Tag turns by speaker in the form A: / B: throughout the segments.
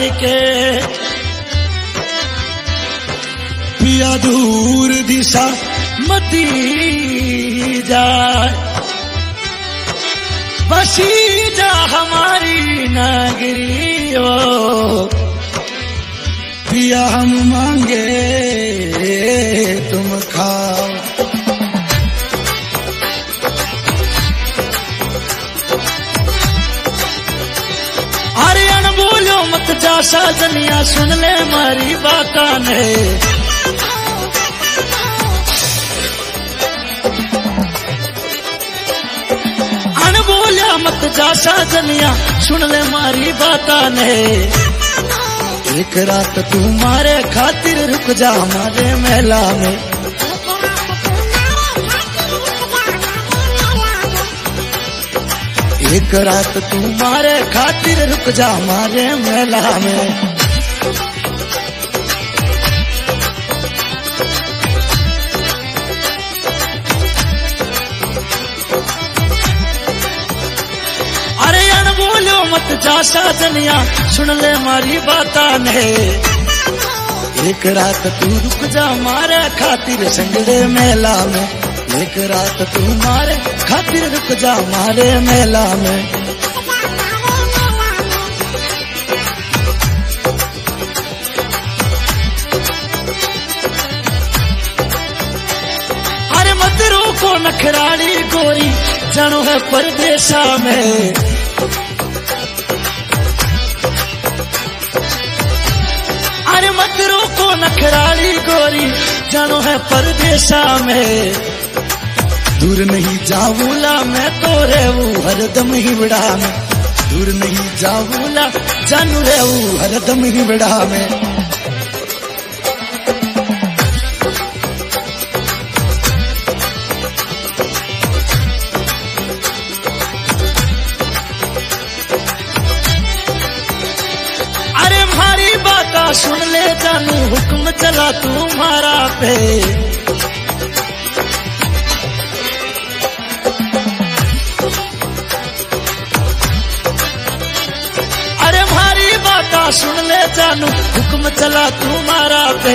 A: के पिया दूर दिशा मती जाए, बसी जा हमारी नगरी ओ पिया हम मांगे तुम खाओ। अरे अनबोलो मत जा साजनिया सुन ले मारी बाता ने, अनबोलिया मत जा साजनिया सुन ले मारी बाता ने। एक रात तुम्हारे खातिर रुक जा हमारे मेला में, एक रात तुम्हारे खातिर रुक जा हमारे मेला में। अरे अनबोलो मत जा साजनिया सुन ले मारी बाता ने, एक रात तू रुक जा हमारे खातिर संगड़े मेला में, एक रात तुम्हारे खातिर रुक जा हमारे मेला में। अरे मत रोको नखराली गोरी जानो है परदेसा में, अरे मत रोको नखराली गोरी जानो है परदेसा में। दूर नहीं जाऊला मैं तो रेवू हरदम ही बड़ा में, दूर नहीं जाऊला जानू रेवू हरदम ही बड़ा में। अरे मारी बात सुन ले जानू हुक्म चला तुम्हारा पे, सुन ले जानू हुक्म चला तुम्हारा पे।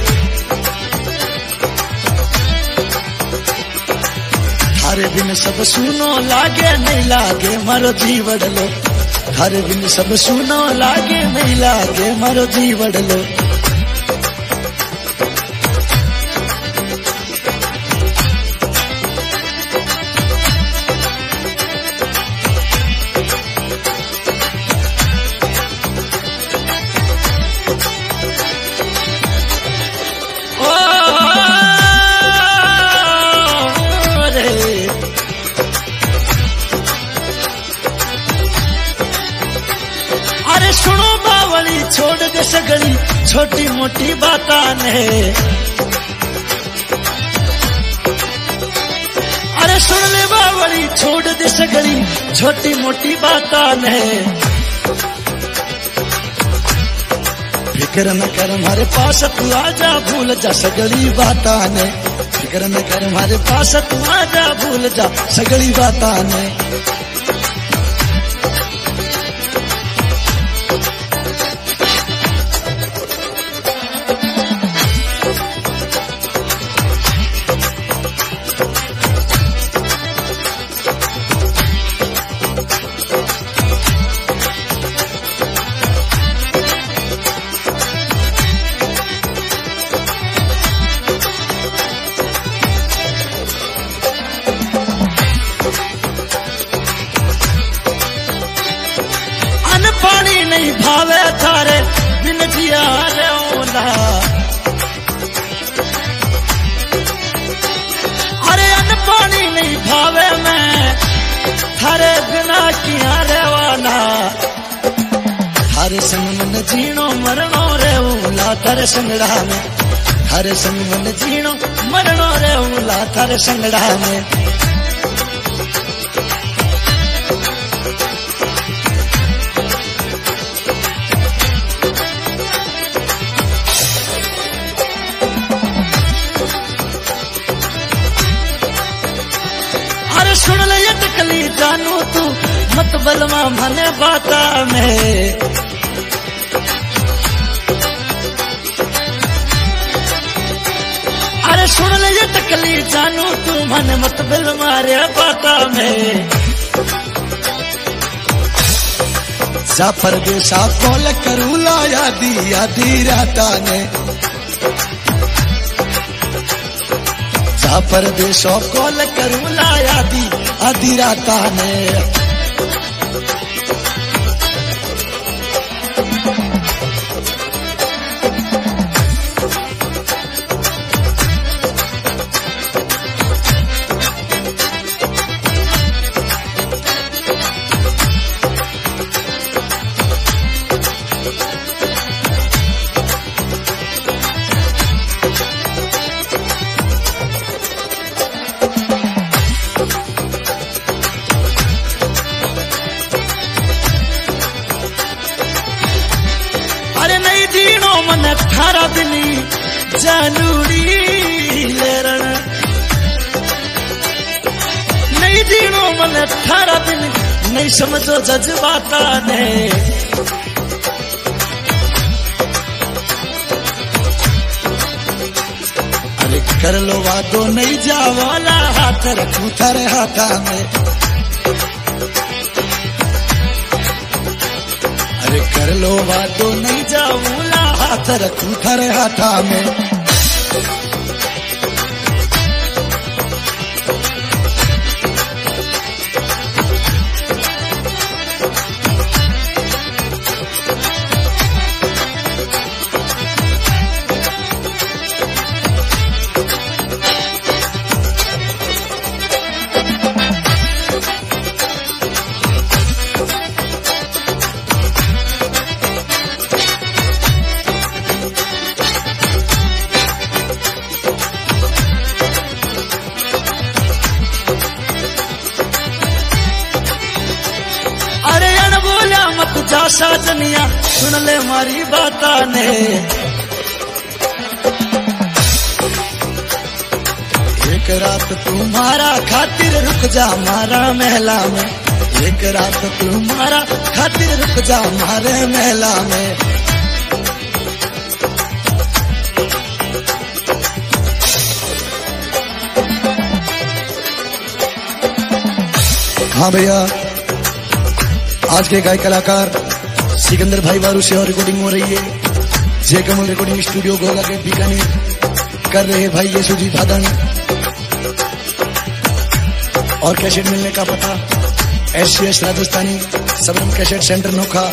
A: हर दिन सब सुनो लागे नहीं लागे मारो जी वडलो, हर दिन सब सुनो लागे नहीं लागे मारो जी वडलो। सुनो बावली छोड़ दे सगड़ी छोटी मोटी बाता ने, अरे सुन ले बावली छोड़ दे सगड़ी छोटी मोटी बाता ने। फिक्र न कर हमारे पास तू आजा भूल जा सगड़ी बाता ने, फिक्र न कर हमारे पास तू आजा भूल जा सगड़ी बाता ने। नहीं भावे थारे बिन जिया रेला, अरे अन्न पानी नहीं भावे मैं थारे बिना किया रेवाला। थारे संग मन जीनो मरणो रेवला थारे संगड़ा में, थारे संग मन जीनो मरणो रेवला थारे संगड़ा में। सुन ले अटकली जानू तू मत बलवा मने बाता में, अरे सुन ले ये टकली जानू तू मन मत बिल मारे बाता में जा परदेशा कॉल करूला यादी राता ने जा परदेशा कॉल करूला यादी राता ने मन 18 दिन जानूरी लेरण नहीं जीनो मन 18 दिन नहीं समझो जज्बाता ने अरे कर लो वादो नहीं जावाला हाथ रखूं थारे हाथा में अरे कर लो वादो नहीं जाऊला हाथ रखूं थारे हाथा में जा साजनिया सुन ले मारी बाता ने एक रात तुम्हारा खातिर रुक जा मारा महला में एक रात तुम्हारा खातिर रुक जा मारे महला में हाँ भैया आज के गायक कलाकार सिकंदर भाई वारू से और रिकॉर्डिंग हो रही है जय कमल रिकॉर्डिंग स्टूडियो गोला के बीकानेर कर रहे भाई येसुजी भादानी और कैसेट मिलने का पता SCS राजस्थानी सबरम कैसेट सेंटर नोखा।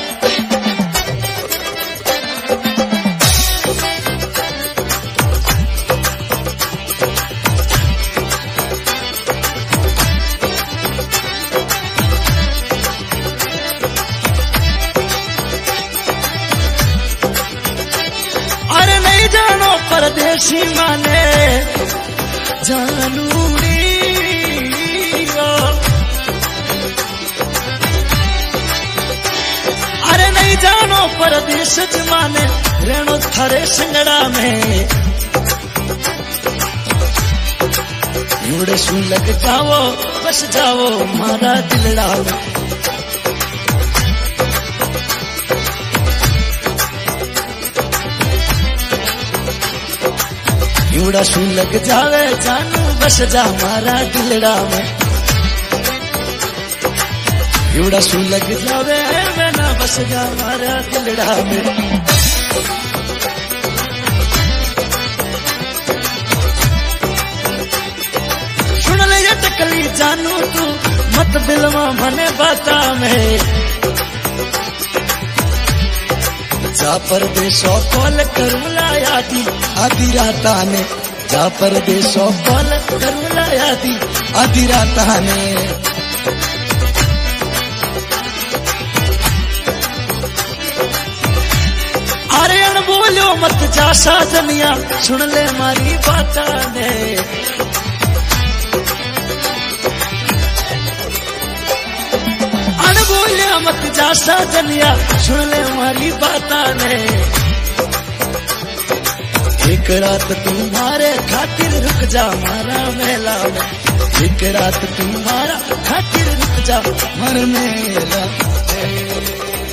A: परदेशी माने जानूरी अरे नहीं जानो परदेश माने रेणु थारे संगड़ा में युड़े सू लग जाओ बस जाओ मारा दिलड़ा में युड़ा सू लग जावे जानू बस जा मारा दिलड़ा में युड़ा सू लग जावे ना बस जा मारा दिलड़ा में सुन ले ये टकली जानू तू मत बिलवा मने बाता में जा परदेशो कॉल करूला आधी राता ने जा परदेशो कॉल करूला आधी राता ने अरे अन बोलो मत जा साजनिया सुन ले मारी बाता ने अन बोलो मत जा साजनिया सुन ले मारी बाता ने एक रात तुम्हारे खातिर रुक जा मारा मेला में एक रात तुम्हारा खातिर रुक जा मर मेला।